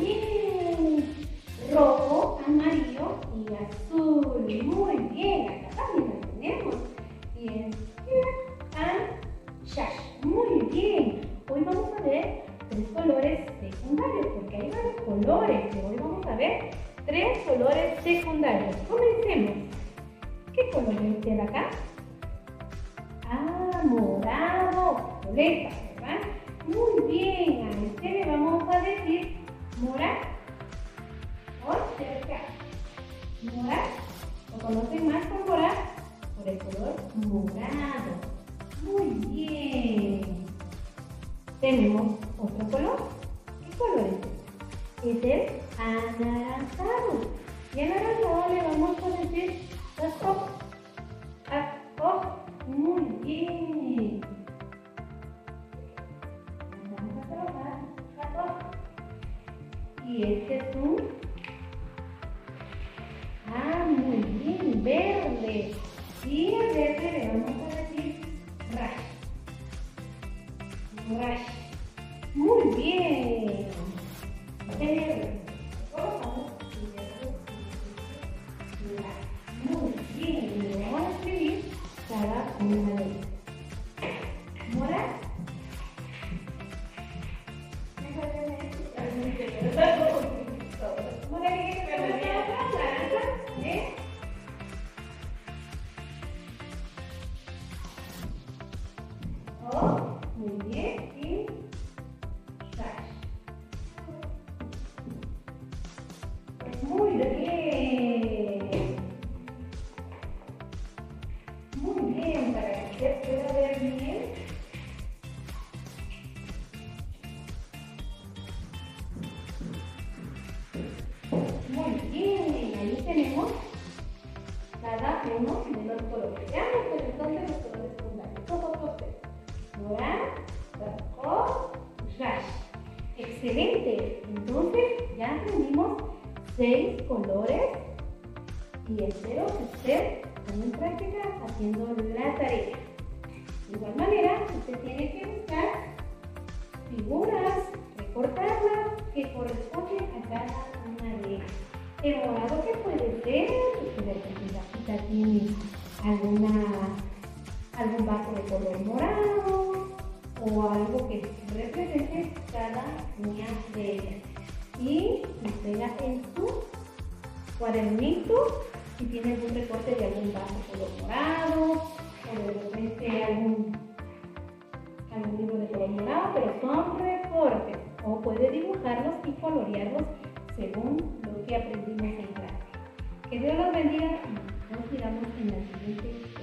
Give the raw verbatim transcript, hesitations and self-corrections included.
bien. Rojo, amarillo y azul. Muy bien. Acá también lo tenemos. Bien. And shash. Muy bien. Hoy vamos a ver tres colores secundarios, porque hay varios colores, pero hoy vamos a ver tres colores secundarios. Comencemos. ¿Qué color es este de acá? Ah, morado, violeta, ¿verdad? Muy bien, a este le vamos a decir mora o cerca. Mora, lo conocen más por mora, por el color morado. Muy bien. Tenemos otro color. ¿Qué color es este? Es el anaranjado. Y anaranjado le vamos a decir las hojas. Las hojas. Muy bien. Vamos a trabajar las hojas. Y este es un... Ah, muy bien, verde. Y el verde le vamos a decir rash. Rash. Muy bien. Verde. Muy bien. Le vamos a escribir cada una de ellas. Mora. Mora, ¿qué es naranja? ¿Eh? Oh, muy bien. Y rash. Muy bien. Muy bien, para que usted pueda ver bien. Muy bien, ahí tenemos cada uno de los colores. Veamos pues entonces los colores secundarios. Estos otros tres. Morado, rojo, rash. Excelente. Entonces ya aprendimos seis colores y espero que usted ponga en práctica haciendo la tarea. De igual manera, usted tiene que buscar figuras, recortarlas que corresponden a cada una de ellas. El morado, que puede ser, puede ser que la cajita tiene alguna, algún vaso de color morado o algo que represente cada una de ellas. Y pega en su cuadernito si tiene algún recorte de algún vaso color morado o de repente algún, algún libro de color morado, pero son recortes. O puede dibujarlos y colorearlos según lo que aprendimos en clase. Que Dios los bendiga y nos miramos en la siguiente